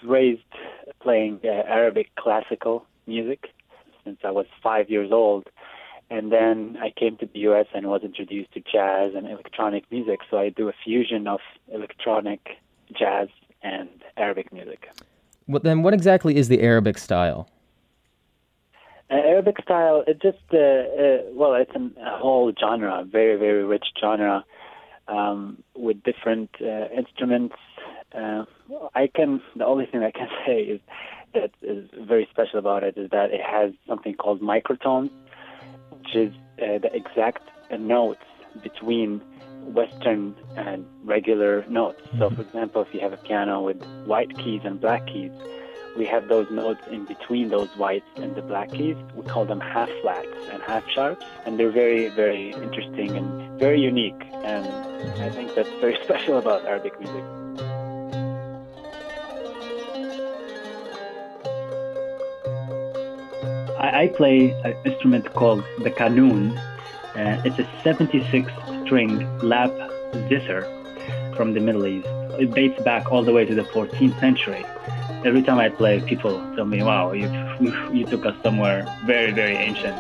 raised playing Arabic classical music since I was 5 years old. And then I came to the U.S. and was introduced to jazz and electronic music. So I do a fusion of electronic, jazz, and Arabic music. Well, then what exactly is the Arabic style? Arabic style, it just, it's a whole genre, very, very rich genre with different instruments. The only thing I can say is that is very special about it is that it has something called microtones, which is the exact notes between Western and regular notes. So, for example, if you have a piano with white keys and black keys, we have those notes in between those whites and the black keys. We call them half flats and half sharps, and they're very, very interesting and very unique. And I think that's very special about Arabic music. I play an instrument called the qanun. It's a 76-string lap zither from the Middle East. It dates back all the way to the 14th century. Every time I play, people tell me, wow, you took us somewhere very, very ancient.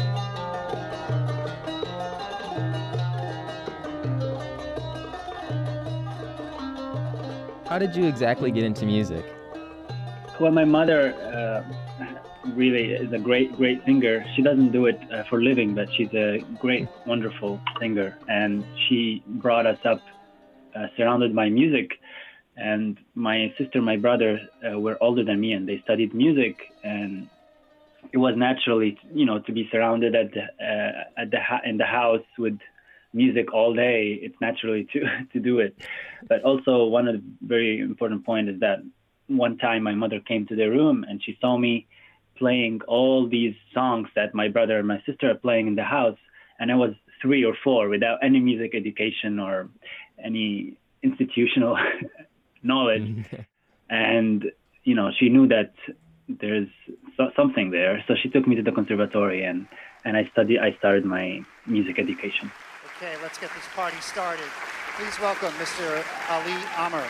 How did you exactly get into music? Well, my mother really is a great singer. She doesn't do it for a living, but she's a great, wonderful singer. And she brought us up surrounded by music. And my sister, my brother were older than me, and they studied music. And it was naturally, to be surrounded in the house with music all day. It's naturally to do it. But also, one of the very important points is that one time my mother came to the room and she saw me playing all these songs that my brother and my sister are playing in the house, and I was 3 or 4 without any music education or any institutional knowledge. And she knew that there's something there, so she took me to the conservatory, and I started my music education. Okay, let's get this party started. Please welcome Mr. Ali Amr.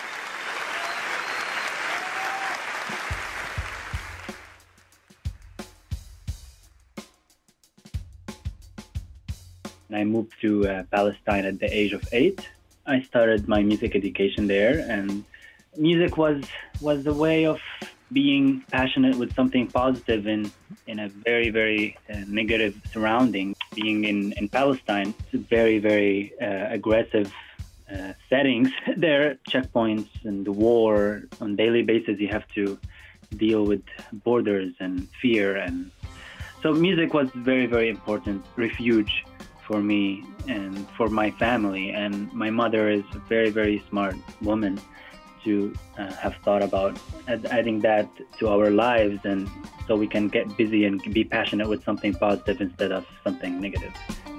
I moved to Palestine at the age of 8. I started my music education there, and music was a way of being passionate with something positive in a very, very negative surrounding. Being in Palestine, it's very, very aggressive settings. There are checkpoints and the war. On a daily basis, you have to deal with borders and fear. And so music was very, very important refuge for me and for my family. And my mother is a very, very smart woman to have thought about adding that to our lives, and so we can get busy and be passionate with something positive instead of something negative.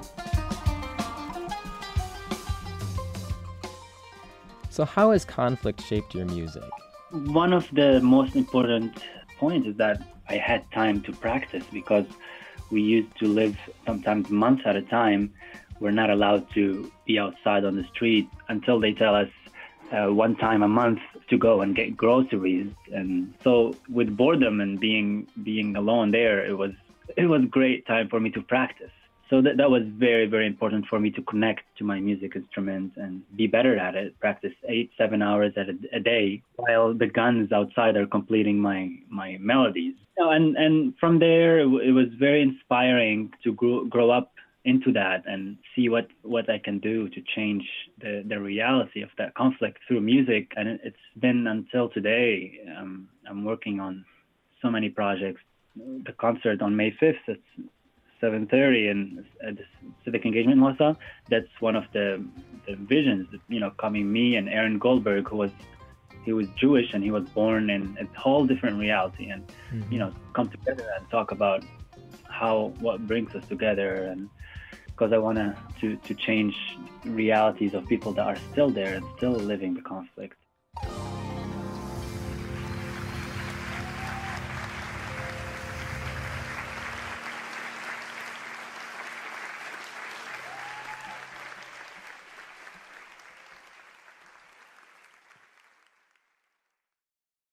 So how has conflict shaped your music? One of the most important points is that I had time to practice, because we used to live sometimes months at a time. We're not allowed to be outside on the street until they tell us one time a month to go and get groceries. And so with boredom and being alone there, it was great time for me to practice. So that was very, very important for me to connect to my music instrument and be better at it, practice 8-7 hours a day while the guns outside are completing my melodies. And from there, it was very inspiring to grow up into that and see what I can do to change the reality of that conflict through music. And it's been until today. I'm working on so many projects. The concert on May 5th at 7:30 at the Civic Engagement Mosque, that's one of the visions that, coming me and Aaron Goldberg, he was Jewish and he was born in a whole different reality, and come together and talk about what brings us together. And because I want to change realities of people that are still there and still living the conflict.